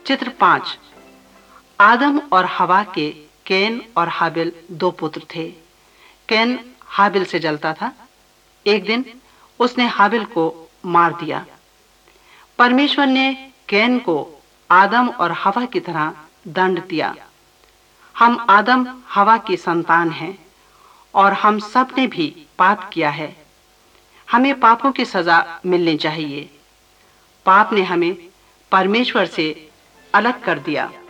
चित्र 5। आदम और हवा के कैन और हाबिल दो पुत्र थे। कैन हाबिल से जलता था। एक दिन उसने हाबिल को मार दिया। परमेश्वर ने कैन को आदम और हवा की तरह दंड दिया। हम आदम हवा की संतान हैं और हम सब ने भी पाप किया है। हमें पापों की सजा मिलनी चाहिए। पाप ने हमें परमेश्वर से अलग कर दिया।